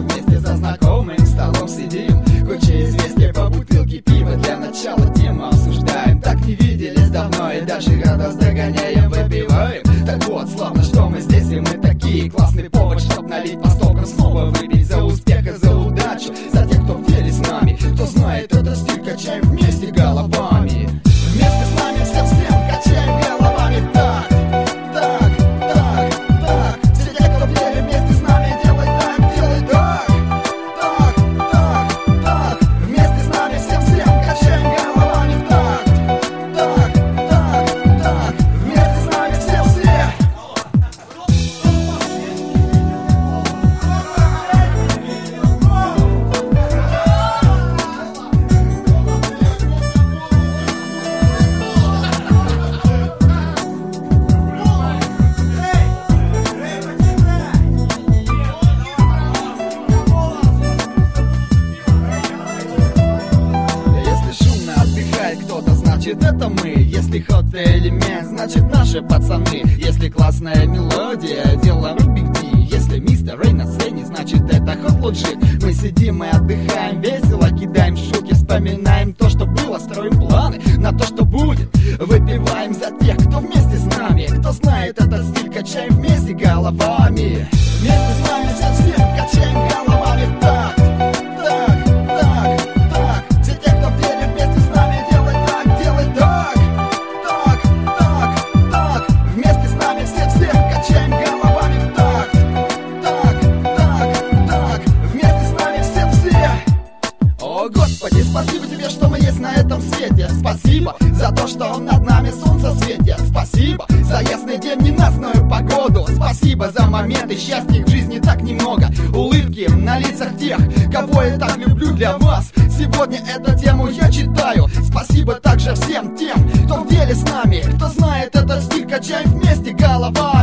вместе за знакомым столом сидим. Куча известия по бутылке пива, для начала тему обсуждаем. Так не виделись давно и даже радость догоняем, выпиваем. Так вот, славно, что мы здесь и мы такие. Классный повод, чтоб налить по стокам, снова выпить за успех и за удачу. За тех, кто в деле с нами, кто знает этот стиль, качаем вместе головами. Вместе с нами всем качаем головами. Так, так, так, так. Все те, кто в деле, вместе с нами делай так, делай так. Так, так, так. Вместе с нами всем качаем головами. Так, так, так, так. Вместе с нами все. Кто-то, значит это мы. Если ход элемент, значит наши пацаны. Если классная мелодия, делаем бигди. Если мистер Рэй на сцене, значит это ход лоджик. Мы сидим и отдыхаем, весело кидаем шутки, вспоминаем то, что было, строим планы на то, что будет. Выпиваем за тех, кто вместе с нами, кто знает этот стиль, качаем вместе головами. Вместе с нами всем качаем головами. Так, так, так, так. Все те, кто в деле, вместе с нами делай так, делай так. Так, так, так. Вместе с нами всем качаем головами. Так, так, так, так. Вместе с нами все. О, Господи, спасибо тебе, что мы есть на этом свете. Спасибо за то, что над нами солнце светит. Спасибо за ясный день, ненастную погоду. Спасибо за моменты счастья, в жизни так немного. Улыбки на лицах тех, кого я так люблю для вас. Сегодня эту тему я читаю. Спасибо также всем тем, кто в деле с нами, кто знает этот стиль, качаем вместе голова.